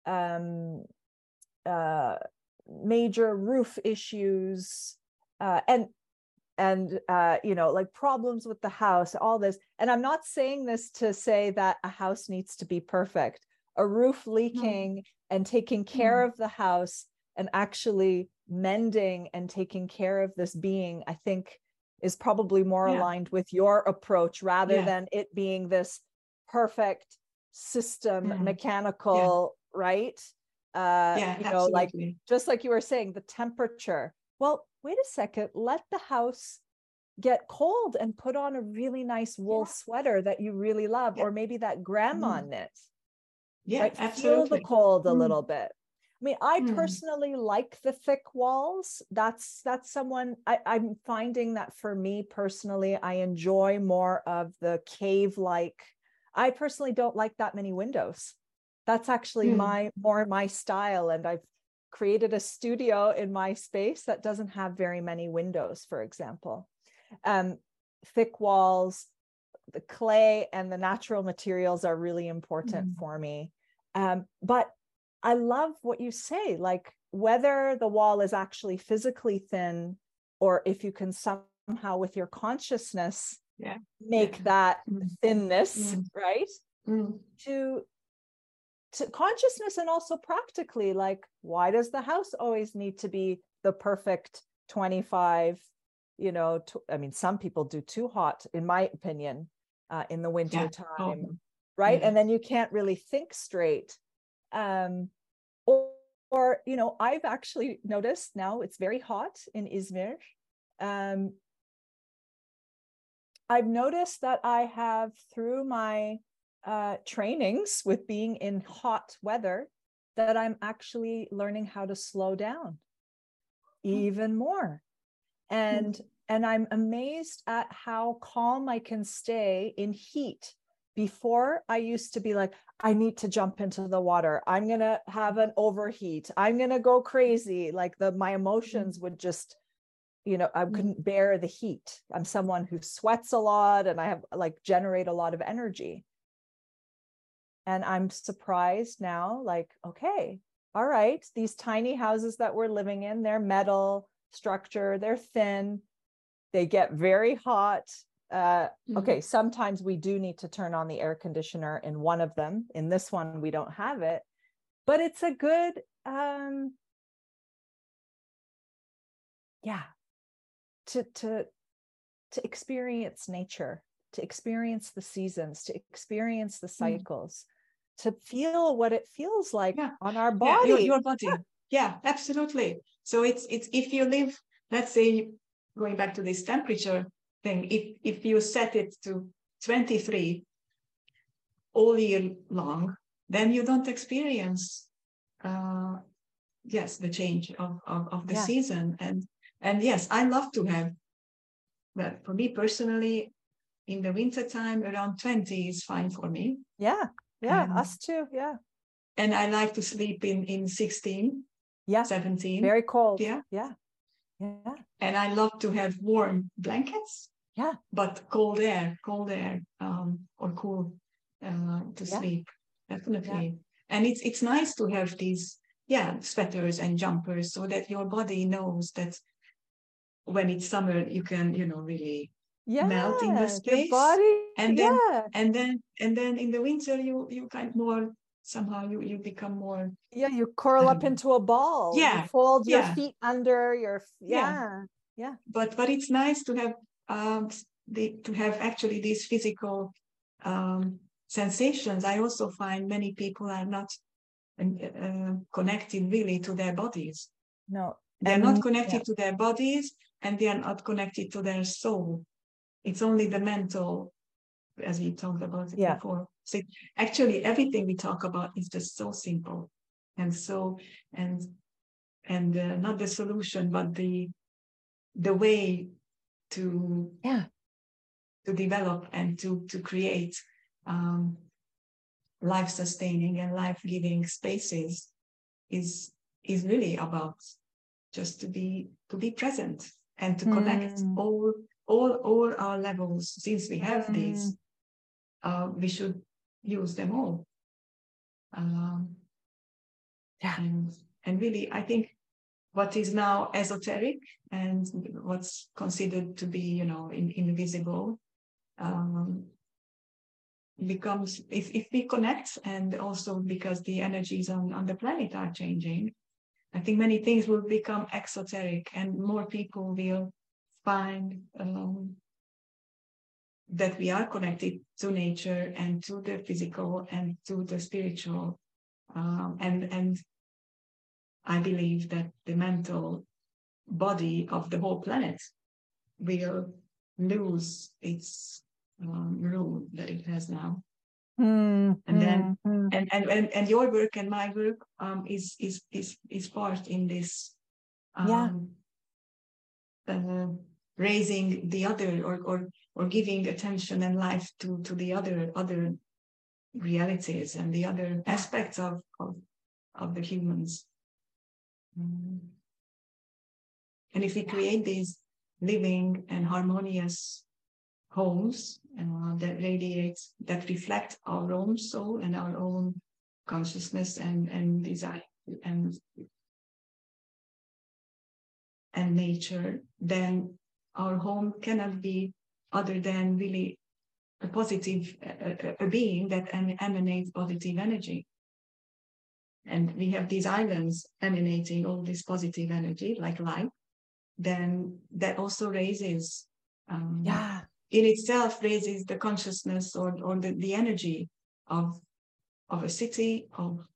major roof issues, and like problems with the house, all this. And I'm not saying this to say that a house needs to be perfect. A roof leaking and taking care of the house and actually mending and taking care of this being, I think, is probably more aligned with your approach, rather than it being this perfect system, mechanical, right? Like, just like you were saying, the temperature. Well, wait a second, let the house get cold and put on a really nice wool sweater that you really love, or maybe that grandma knit. Right? Feel the cold a little bit. I mean, I personally like the thick walls. That's someone I'm finding that for me personally, I enjoy more of the cave-like. I personally don't like that many windows. That's actually my style. And I've created a studio in my space that doesn't have very many windows, for example. Thick walls, the clay and the natural materials are really important for me. But I love what you say, like whether the wall is actually physically thin, or if you can somehow with your consciousness make that thinness, right? To consciousness, and also practically, like, why does the house always need to be the perfect 25? I mean, some people do too hot, in my opinion, in the winter time, right? And then you can't really think straight. Or I've actually noticed now it's very hot in Izmir. I've noticed that I have, through my trainings with being in hot weather, that I'm actually learning how to slow down even more. And I'm amazed at how calm I can stay in heat. Before, I used to be like, I need to jump into the water. I'm going to have an overheat. I'm going to go crazy. Like my emotions would just I couldn't bear the heat. I'm someone who sweats a lot, and I have generate a lot of energy. And I'm surprised now, okay, all right, these tiny houses that we're living in, they're metal structure, they're thin, they get very hot. Okay, sometimes we do need to turn on the air conditioner in one of them. In this one, we don't have it, but it's a good, to experience nature, to experience the seasons, to experience the cycles, to feel what it feels like on our body. Your body. Yeah, absolutely. So it's if you live, let's say, going back to this temperature thing, if you set it to 23 all year long, then you don't experience the change of the season. And yes, I love to have, but for me personally, in the wintertime, around 20 is fine for me. Us too. And I like to sleep in 16, 17. Very cold. Yeah. And I love to have warm blankets. But cold air, or cool to sleep, definitely. And it's nice to have these sweaters and jumpers, so that your body knows that when it's summer, you can really melt in the space. Your body, and then in the winter you kind of more somehow you become more you curl up into a ball. You fold your feet under your But it's nice to have actually these physical sensations. I also find many people are not connected really to their bodies. No, they're not connected to their bodies, and they are not connected to their soul. It's only the mental, as we talked about it before. So actually, everything we talk about is just so simple, and not the solution, but the way to develop and to create life-sustaining and life-giving spaces is really about just to be present and to connect all our levels. Since we have these, we should use them all. And really, I think what is now esoteric and what's considered to be, invisible, becomes, if we connect, and also because the energies on the planet are changing, I think many things will become exoteric, and more people will find that we are connected to nature and to the physical and to the spiritual. And I believe that the mental body of the whole planet will lose its rule that it has now. And then and your work and my work is part in this raising the other, or giving attention and life to the other realities and the other aspects of the humans. And if we create these living and harmonious homes that radiate, that reflect our own soul and our own consciousness and desire and nature, then our home cannot be other than really a positive, a being that emanates positive energy. And we have these islands emanating all this positive energy, like light. Then that also raises, in itself raises the consciousness or the energy of a city,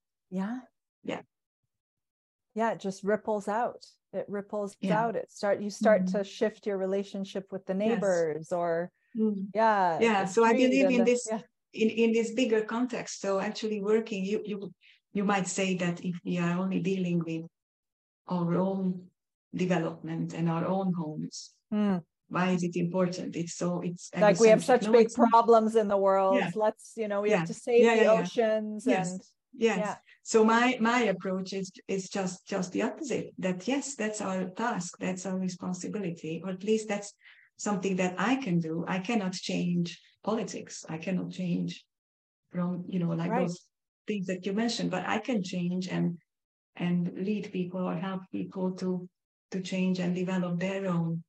it just ripples out. It ripples out. You start to shift your relationship with the neighbors, or So I believe in this in this bigger context. So actually working, you might say that if we are only dealing with our own development and our own homes, why is it important? It's like we have such big problems in the world. Let's we have to save the oceans, and Yes. Yeah. So my approach is just the opposite. That yes, that's our task, that's our responsibility, or at least that's something that I can do. I cannot change politics. I cannot change from, like Right. those things that you mentioned, but I can change and lead people or help people to change and develop their own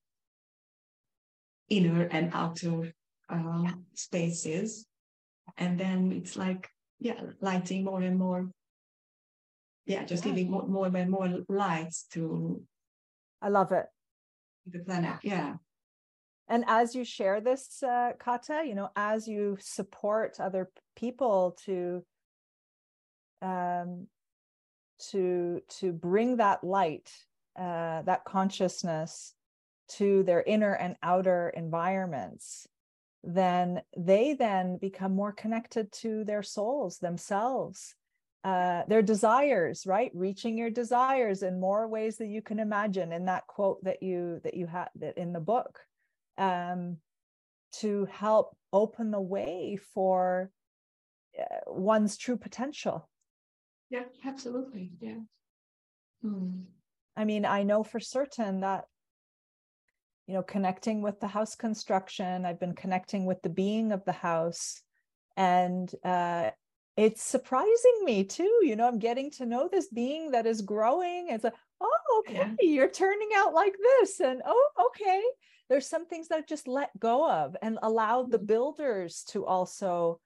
inner and outer spaces. And then it's like, lighting more and more, just giving more and more lights to I love it. the planet. Yeah. And as you share this, Kata, as you support other people to bring that light, that consciousness to their inner and outer environments, then they then become more connected to their souls themselves, their desires, right? Reaching your desires in more ways than you can imagine, in that quote that you had in the book, to help open the way for one's true potential. Yeah, absolutely. Yeah. I mean, I know for certain that, connecting with the house construction, I've been connecting with the being of the house, and it's surprising me too. I'm getting to know this being that is growing. It's like, oh, okay, you're turning out like this, and oh, okay. There's some things that I've just let go of and allowed the builders to also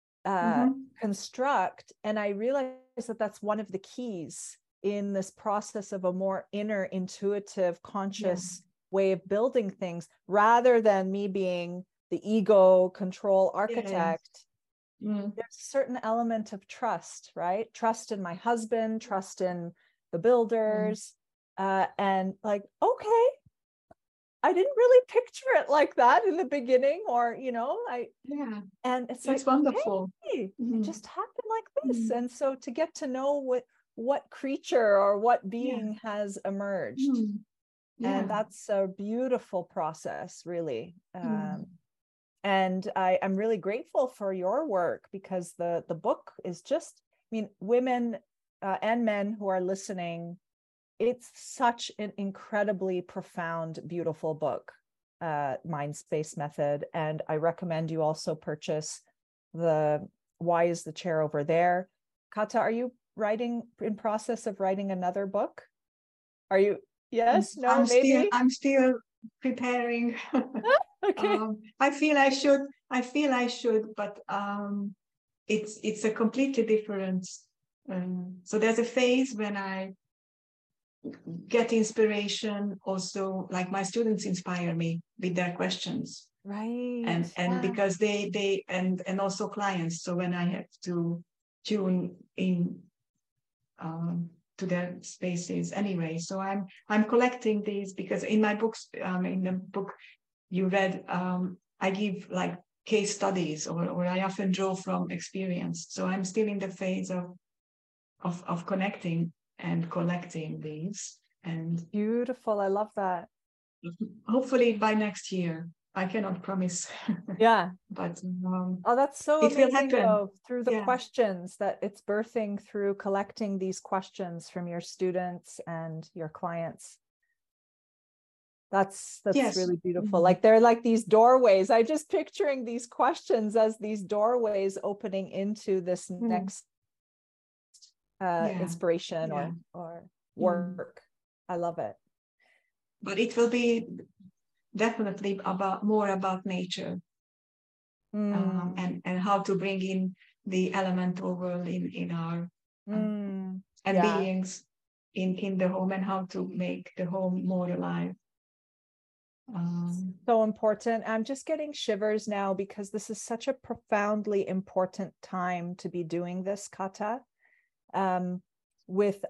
construct. And I realize that that's one of the keys in this process of a more inner, intuitive, conscious way of building things, rather than me being the ego control architect. There's a certain element of trust, right? Trust in my husband, trust in the builders, and like, okay, I didn't really picture it like that in the beginning, or and it's that's like, wonderful. Hey, it just happened like this. And so to get to know what creature or what being has emerged, and that's a beautiful process, really. And I'm really grateful for your work, because the book is just, I mean, women and men who are listening, it's such an incredibly profound, beautiful book, Mind Space Method. And I recommend you also purchase the Why is the Chair Over There? Kata, are you in process of writing another book? Are you? Yes, no, maybe? I'm still preparing. Okay. I feel I should, but it's a completely different. So there's a phase when I get inspiration. Also, like my students inspire me with their questions, Right. and because they and also clients. So when I have to tune in to their spaces anyway. So I'm collecting these, because in my books, in the book you read, I give like case studies, or I often draw from experience. So I'm still in the phase of connecting and collecting these. And beautiful. I love that. Hopefully by next year. I cannot promise. Yeah. But oh, that's so it will amazing, happen. though, through the questions that it's birthing, through collecting these questions from your students and your clients. That's really beautiful. Like, they're like these doorways. I'm just picturing these questions as these doorways opening into this next inspiration or work. I love it. But it will be definitely more about nature, and how to bring in the elemental world in our beings in the home, and how to make the home more alive. So important. I'm just getting shivers now, because this is such a profoundly important time to be doing this, Kata. With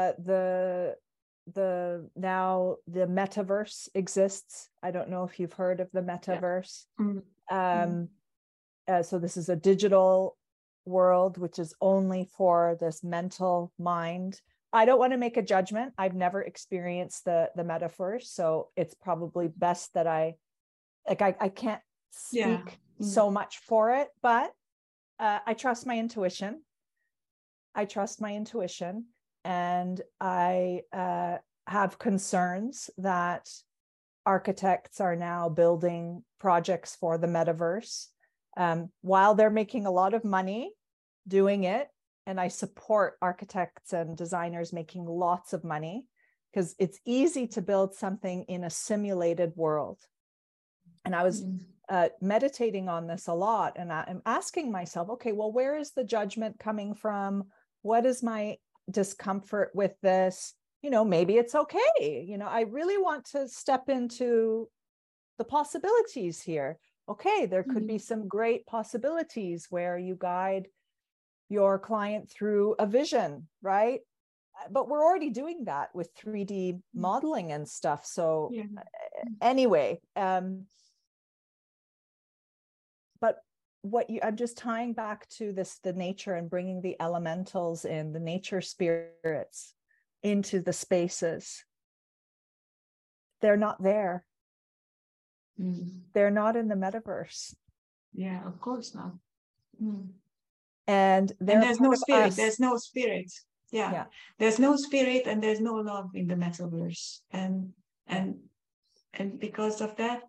now the metaverse exists. I don't know if you've heard of the metaverse. So this is a digital world, which is only for this mental mind. I don't want to make a judgment. I've never experienced the metaverse, so it's probably best that I can't speak so much for it, but I trust my intuition. I trust my intuition, and I have concerns that architects are now building projects for the metaverse while they're making a lot of money doing it. And I support architects and designers making lots of money because it's easy to build something in a simulated world. And I was meditating on this a lot, and I'm asking myself, okay, well, where is the judgment coming from? What is my discomfort with this? Maybe it's okay. I really want to step into the possibilities here. Okay, there could be some great possibilities where you guide your client through a vision, right? But we're already doing that with 3D modeling and stuff. So anyway, but I'm just tying back to the nature and bringing the elementals in, the nature spirits into the spaces. They're not there. They're not in the metaverse. Yeah, of course not. And there's no spirit. There's no spirit. Yeah. There's no spirit and there's no love in the metaverse. And because of that,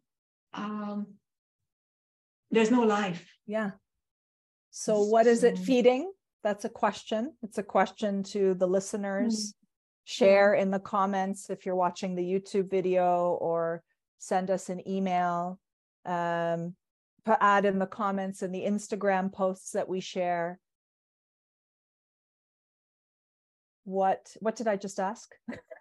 there's no life. Yeah. So what is it feeding? That's a question. It's a question to the listeners. Share in the comments if you're watching the YouTube video, or send us an email. Add in the comments in the Instagram posts that we share. What did I just ask?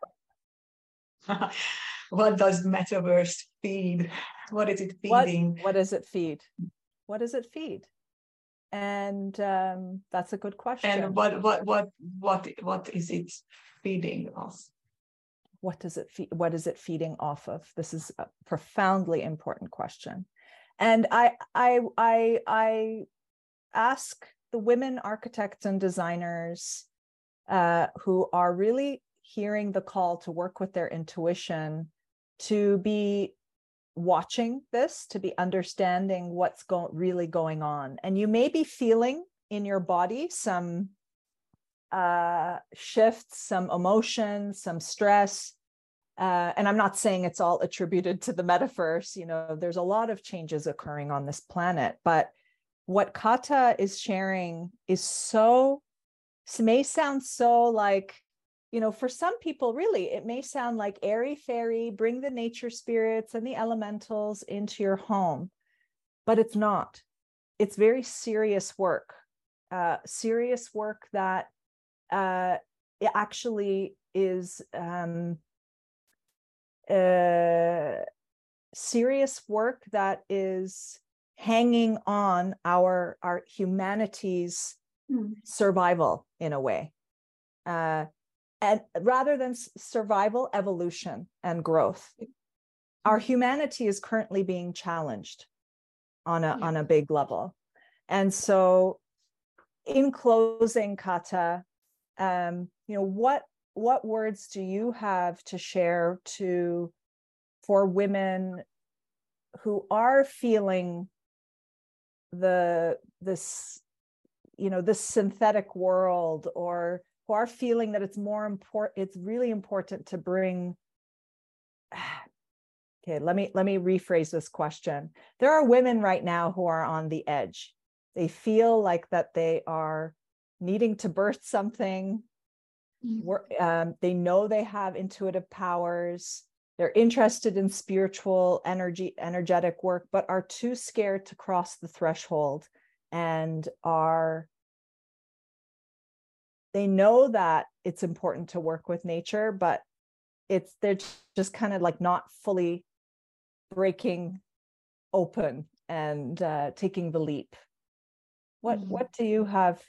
What does metaverse feed? What is it feeding? What does it feed? What does it feed? And that's a good question. And what is it feeding us? What does it feed? What is it feeding off of? This is a profoundly important question. And I ask the women architects and designers who are really hearing the call to work with their intuition to be watching this, to be understanding what's really going on. And you may be feeling in your body some shifts, some emotion, some stress. And I'm not saying it's all attributed to the metaverse. There's a lot of changes occurring on this planet. But what Kata is sharing may sound so like, for some people, really, it may sound like airy fairy, bring the nature spirits and the elementals into your home. But it's not. It's very serious work that it actually is serious work that is hanging on our humanity's survival in a way. And rather than survival, evolution and growth. Our humanity is currently being challenged on a big level. And so in closing, Kata, what words do you have to share for women who are feeling this synthetic world, or who are feeling that it's really important to bring. Okay, let me rephrase this question. There are women right now who are on the edge. They feel like that they are needing to birth something. They know they have intuitive powers. They're interested in spiritual energetic work, but are too scared to cross the threshold, and they know that it's important to work with nature, but they're just kind of like not fully breaking open and taking the leap. What do you have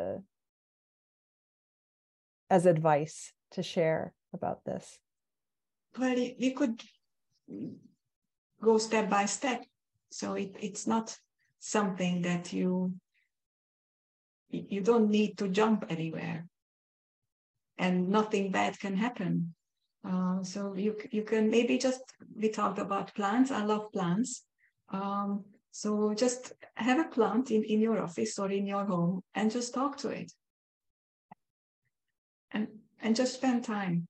as advice to share about this? Well, we could go step by step. So it's not something that you don't need to jump anywhere, and nothing bad can happen. So you can maybe we talked about plants. I love plants. So just have a plant in your office or in your home and just talk to it. and just spend time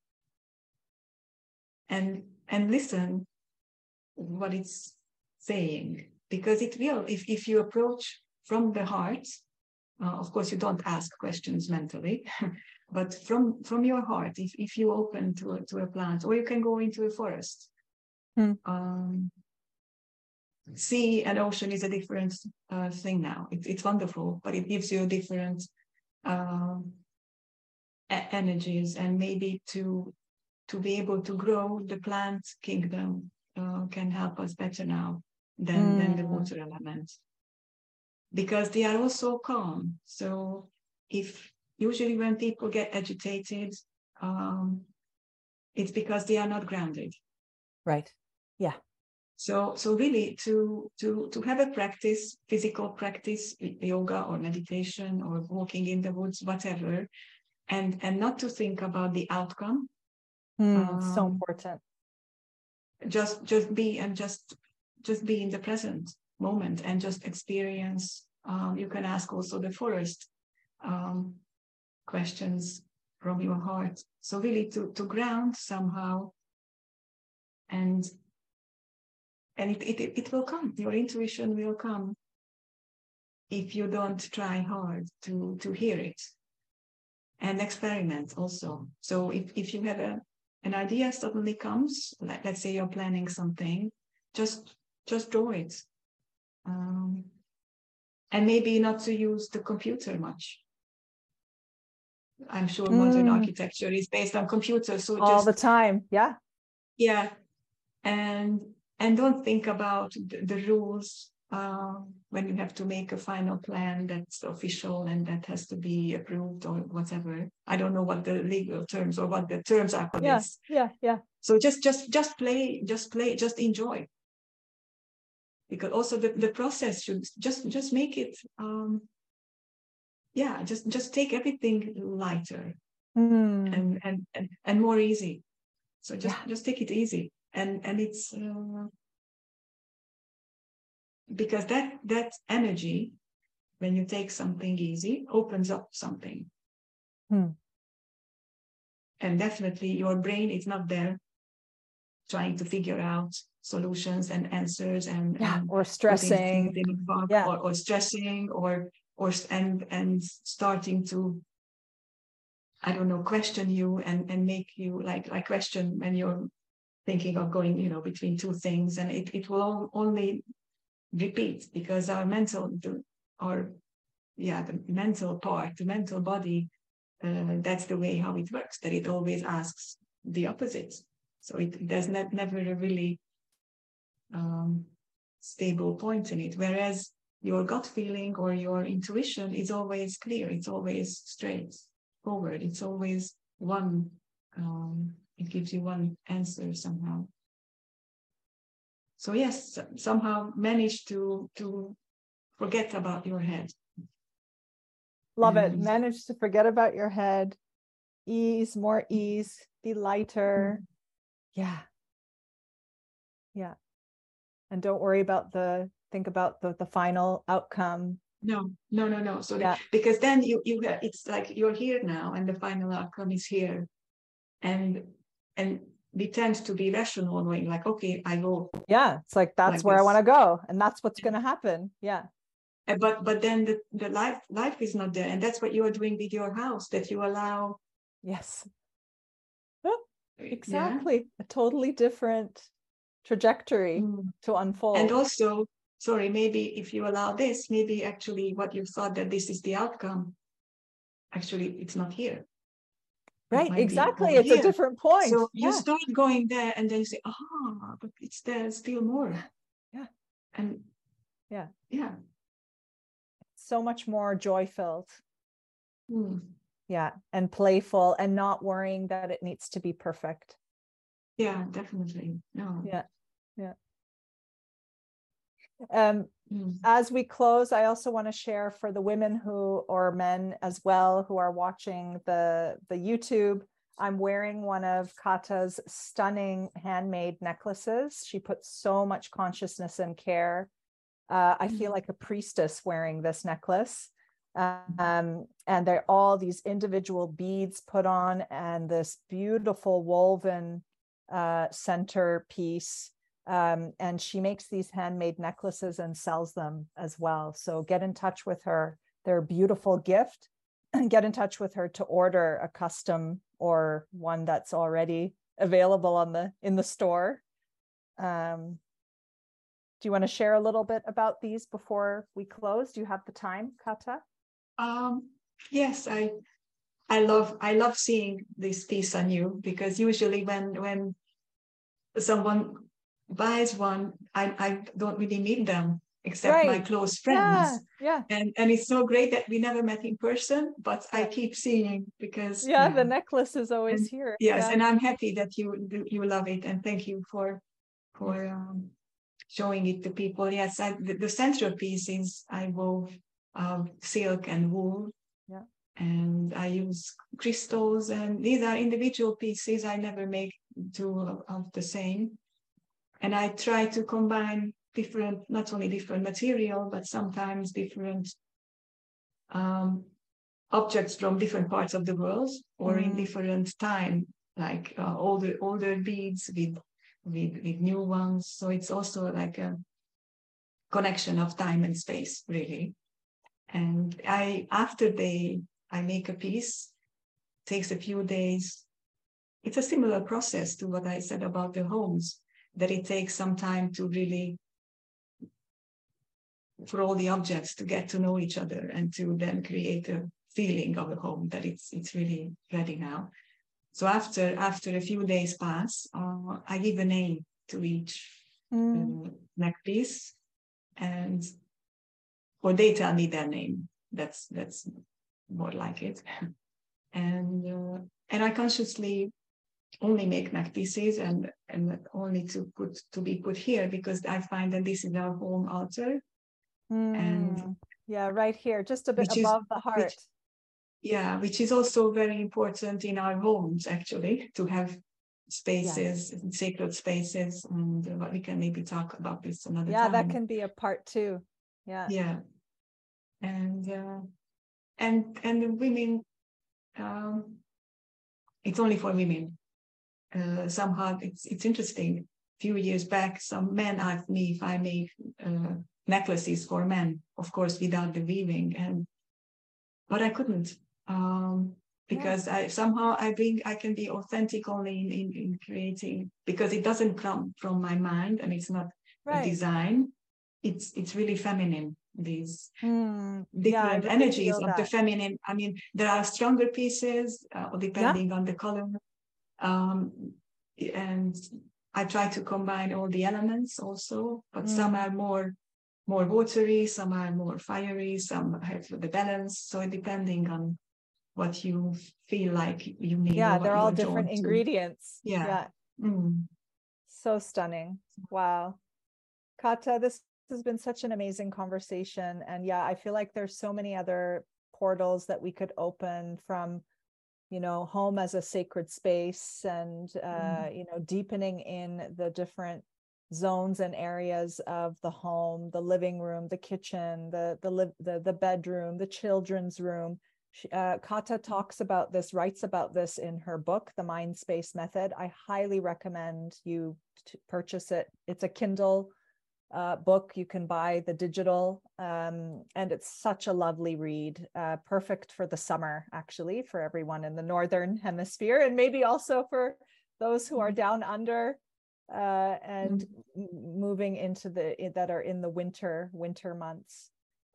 and listen what it's saying, because it will, if you approach from the heart, of course you don't ask questions mentally, but from your heart, if you open to a plant, or you can go into a forest. Sea and ocean is a different thing now. It's wonderful, but it gives you different energies, and maybe to be able to grow the plant kingdom can help us better now than the water element, because they are also calm. So if usually when people get agitated, it's because they are not grounded. Right. Yeah. So really to have a practice, physical practice, yoga or meditation or walking in the woods, whatever, and not to think about the outcome. So important. Just be, and just be in the present moment and just experience. You can ask also the forest questions from your heart. So really to ground somehow, and it will come. Your intuition will come if you don't try hard to hear it, and experiment also. So if you have an idea suddenly comes, like let's say you're planning something, just draw it, and maybe not to use the computer much. I'm sure modern architecture is based on computers, so all the time. Yeah, and don't think about the rules when you have to make a final plan that's official and that has to be approved or whatever. I don't know what the legal terms or what the terms are for this. Yeah. So just play, just enjoy. Because also the process should just make it, just take everything lighter and more easy. So just take it easy, and it's because that energy, when you take something easy, opens up something. And definitely your brain is not there trying to figure out solutions and answers and or stressing in a box, or stressing or and starting to, I don't know, question you and make you like question when you're thinking of going, between two things, and it will only repeat, because our the mental part, the mental body, that's the way how it works, that it always asks the opposite. So there's never a really stable point in it. Whereas your gut feeling or your intuition is always clear. It's always straight forward. It's always one. It gives you one answer somehow. So yes, somehow manage to forget about your head. Love it. Manage to forget about your head. More ease, be lighter. Yeah. And don't worry about think about the final outcome. No. So because then you it's like you're here now and the final outcome is here. And we tend to be rational, knowing like, okay, I go. Yeah, it's like that's like where I want to go, and that's what's going to happen. Yeah. But then the life is not there, and that's what you are doing with your house, that you allow. Yes. Exactly. A totally different trajectory to unfold. And also, sorry, maybe if you allow this, maybe actually what you thought that this is the outcome, actually it's not here. Right, exactly. It's a different point. So you start going there, and then you say, but it's there still more. Yeah. And yeah. So much more joy-filled. Yeah, and playful, and not worrying that it needs to be perfect. Yeah, definitely. No. Yeah. As we close, I also want to share for the women or men as well who are watching the YouTube, I'm wearing one of Kata's stunning handmade necklaces. She puts so much consciousness and care. I feel like a priestess wearing this necklace. And they're all these individual beads put on, and this beautiful woven centerpiece. And she makes these handmade necklaces and sells them as well. So get in touch with her. They're a beautiful gift. Get in touch with her to order a custom or one that's already available in the store. Do you want to share a little bit about these before we close? Do you have the time, Kata? Yes, I love seeing this piece on you, because usually when someone buys one, I don't really meet them except my close friends. Yeah. And it's so great that we never met in person, but I keep seeing, because the necklace is always here. Yes, and I'm happy that you love it, and thank you for showing it to people. Yes, the centerpiece is I wove silk and wool. Yeah. And I use crystals, and these are individual pieces. I never make two of the same. And I try to combine not only different material, but sometimes different objects from different parts of the world, or in different time, like older beads with new ones. So it's also like a connection of time and space, really. And after I make a piece, takes a few days. It's a similar process to what I said about the homes, that it takes some time to really, for all the objects to get to know each other, and to then create a feeling of a home that it's really ready now. So after a few days pass, I give a name to each neck piece, or they tell me their name. That's more like it. And I consciously only make neck pieces, and only to be put here, because I find that this is our home altar. And right here, just a bit above the heart. Which is also very important in our homes, actually, to have spaces, sacred spaces. And we can maybe talk about this another time. That can be a part too. And the women, it's only for women. Somehow it's interesting. A few years back, some men asked me if I make necklaces for men, of course, without the weaving, but I couldn't, because I can be authentic only in creating, because it doesn't come from my mind, and it's not a design. It's really feminine. These different energies of the feminine. I mean, there are stronger pieces depending on the color. And I try to combine all the elements also, but some are more watery, some are more fiery, some have the balance. So depending on what you feel like you need. They're all different ingredients. Mm. So stunning. Wow. Kata, this has been such an amazing conversation. And I feel like there's so many other portals that we could open, from home as a sacred space, and deepening in the different zones and areas of the home, the living room, the kitchen, the bedroom, the children's room. Kata writes about this in her book, The Mind Space Method. I highly recommend you to purchase it. It's a Kindle book. You can buy the digital, and it's such a lovely read, perfect for the summer, actually, for everyone in the Northern Hemisphere, and maybe also for those who are down under and moving into that are in the winter months.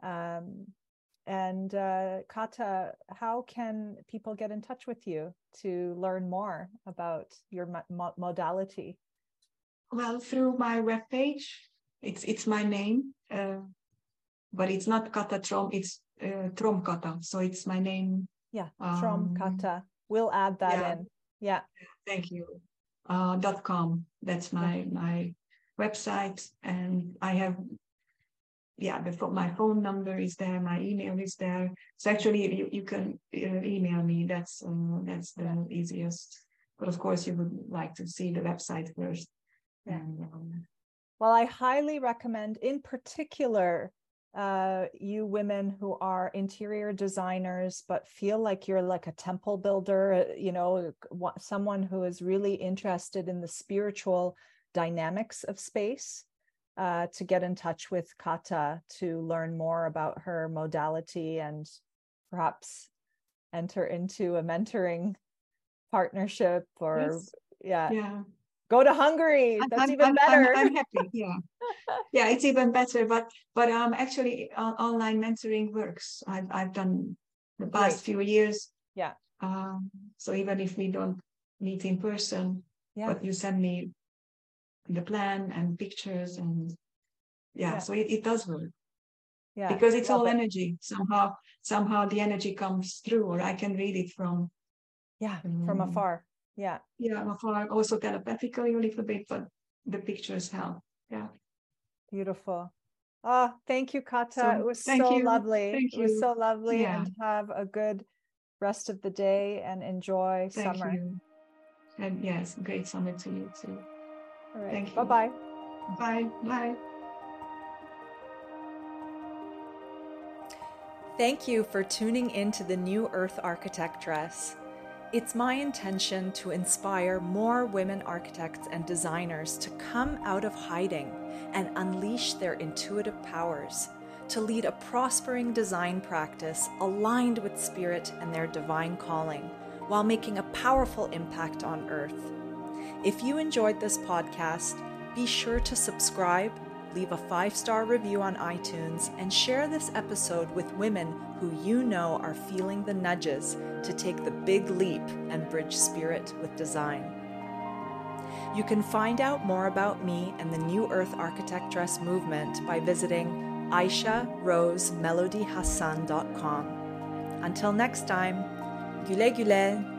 And Kata, how can people get in touch with you to learn more about your modality? Well, through my webpage. It's my name, but it's not Kata Trom. It's Trom Kata. So it's my name. Trom Kata. We'll add that in. Thank you. .com. That's my website, and I have my phone number is there, my email is there. So actually, you can email me. That's the easiest. But of course, you would like to see the website first. Well, I highly recommend, in particular, you women who are interior designers, but feel like you're like a temple builder, someone who is really interested in the spiritual dynamics of space, to get in touch with Kata to learn more about her modality and perhaps enter into a mentoring partnership or go to Hungary. That's even better. I'm happy. Yeah, it's even better. But actually, online mentoring works. I've done the past few years. Yeah. So even if we don't meet in person, but you send me the plan and pictures and so it does work. Yeah. Because it's all energy. Somehow the energy comes through, or I can read it from afar. Yeah, afar. Also telepathically a little bit, but the pictures help. Yeah. Beautiful. Oh, thank you, Kata. It was so lovely. It was so lovely. And have a good rest of the day and enjoy summer. Thank you. And yes, great summer to you too. All right. Thank you. Bye-bye. Bye. Bye. Thank you for tuning into the New Earth Architectress. It's my intention to inspire more women architects and designers to come out of hiding and unleash their intuitive powers, to lead a prospering design practice aligned with spirit and their divine calling, while making a powerful impact on Earth. If you enjoyed this podcast, be sure to subscribe, leave a 5-star review on iTunes, and share this episode with women who you know are feeling the nudges to take the big leap and bridge spirit with design. You can find out more about me and the New Earth Architectress movement by visiting AishaRoseMelodyHassan.com. Until next time, güle güle.